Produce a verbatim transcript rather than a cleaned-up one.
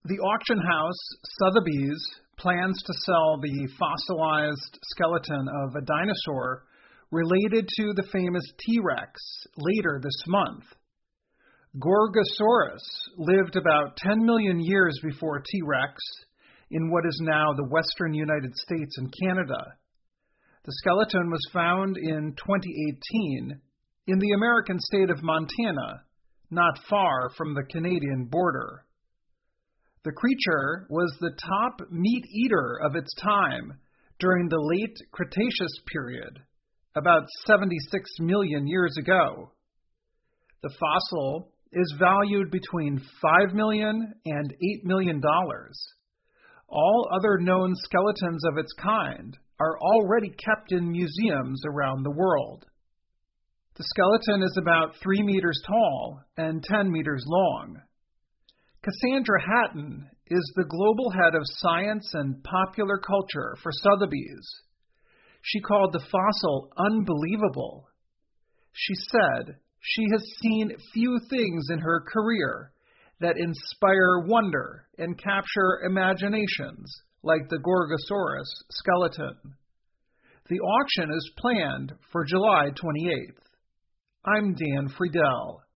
The auction house Sotheby's plans to sell the fossilized skeleton of a dinosaur related to the famous T-Rex later this month. Gorgosaurus lived about ten million years before T-Rex in what is now the western United States and Canada. The skeleton was found in twenty eighteen in the American state of Montana, not far from the Canadian border. The creature was the top meat eater of its time during the late Cretaceous period, about seventy-six million years ago. The fossil is valued between five million dollars and eight million dollars. All other known skeletons of its kind are already kept in museums around the world. The skeleton is about three meters tall and ten meters long. Cassandra Hatton is the global head of science and popular culture for Sotheby's. She called the fossil unbelievable. She said she has seen few things in her career that inspire wonder and capture imaginations like the Gorgosaurus skeleton. The auction is planned for July twenty-eighth. I'm Dan Friedel.